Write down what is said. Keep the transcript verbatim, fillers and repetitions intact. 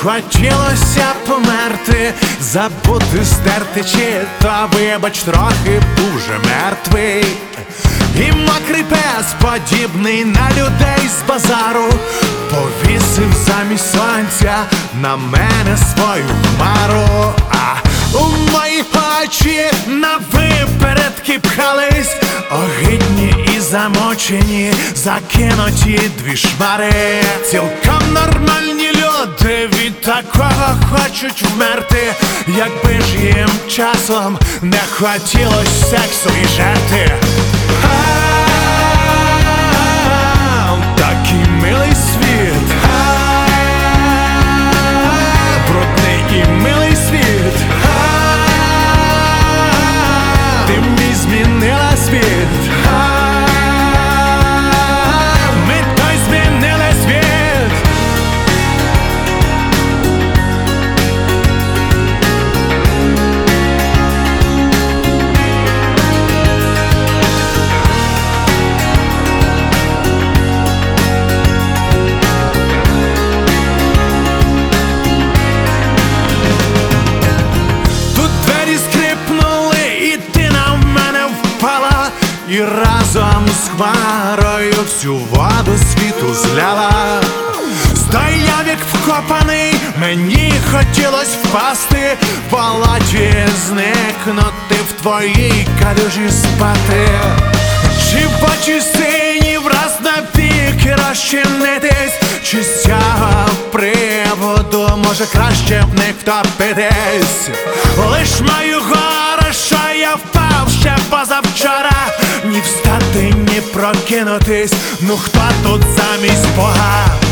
хотілося померти, забути, стерти, чи то, вибач, трохи був же мертвий. І мокрий пес, подібний на людей з базару, повісив замість сонця на мене свою хмару. А у мої очі на випередки пхались, огидні і замочені, закинуті дві шмари. Цілком нормальні люди від такого хочуть вмерти, якби ж їм часом не хотілось сексу і жерти. Такий милий світ, брудний і милий світ, ти мій змінила світ, ми той змінили світ. І разом з хмарою всю воду світу зляла. Стояв як вкопаний, мені хотілось впасти в болоті, зникнути в твоїй калюжі спати. Чи в очі сині враз навіки розчинитись, чи з цього приводу може краще в них втопитись. Лиш маю горе, що я впав ще позавчора, ні встати, ні прокинутись, ну хто тут замість Бога?